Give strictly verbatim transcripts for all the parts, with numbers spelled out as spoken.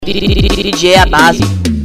D J a base.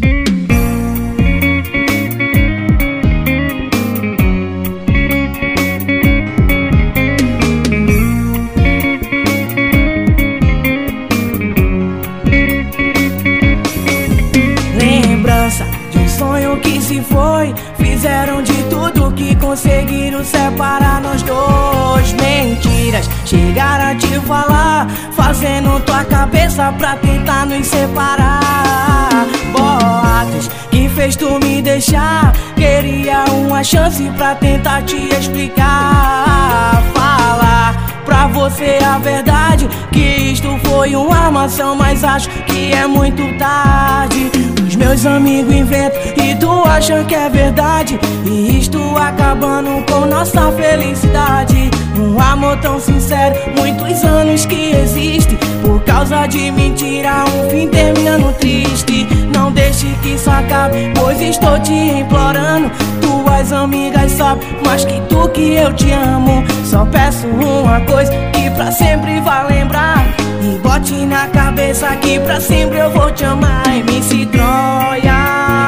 Lembrança de um sonho que se foi. Fizeram de tudo que conseguiram separar nós dois. Mentiras chegaram a te falar, fazendo tua cabeça pra tentar nos separar. Boatos que fez tu me deixar. Queria uma chance pra tentar te explicar. Falar pra você a verdade, que isto foi uma armação, mas acho que é muito tarde. Os meus amigos inventam e tu acha que é verdade, e isto acabando com nossa felicidade. Um amor tão sincero, muitos anos que existe, por causa de mentira um fim terminando triste. Não deixe que isso acabe, pois estou te implorando. Tuas amigas sabem mais que tu que eu te amo. Só peço uma coisa que pra sempre vai lembrar, e bote na cabeça que pra sempre eu vou te amar. M C Troia,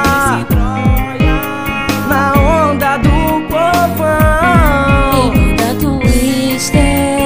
na onda do povão, e manda Twister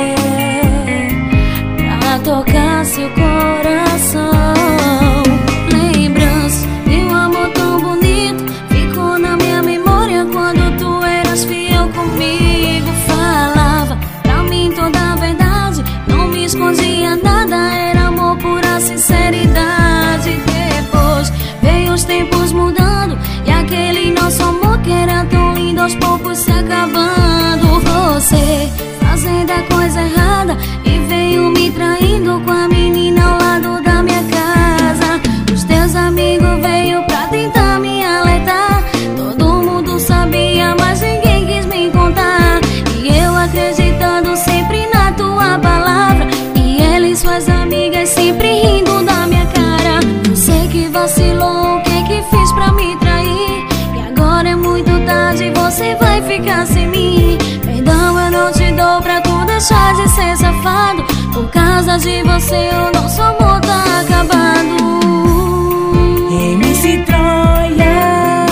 pra tocar seu coração. Lembrança de um amor tão bonito ficou na minha memória quando tu eras fiel comigo. Falava pra mim toda a verdade, não me escondia nada, era amor, pura sinceridade. Depois veio os tempos mudando, e aquele nosso amor que era tão lindo aos poucos se acabando. Você fazendo a coisa errada e veio me traindo com a menina ao lado da minha casa. Os teus amigos veio pra tentar me alertar, todo mundo sabia, mas ninguém quis me contar. E eu acreditando sempre na tua palavra, e eles, suas amigas, sempre rindo da minha cara. Eu sei que vacilou, o que que fiz pra me trair, e agora é muito tarde, você vai ficar sem mim. Perdão eu não te dou pra tu deixar de ser safado, por causa de você o nosso amor tá acabado. M C Troia,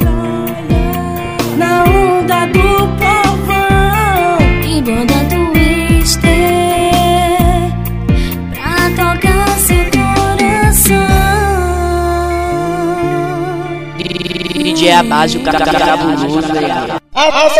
na onda do povão, E banda Twister pra tocar seu coração. D J a base, o cara cabuloso, velho.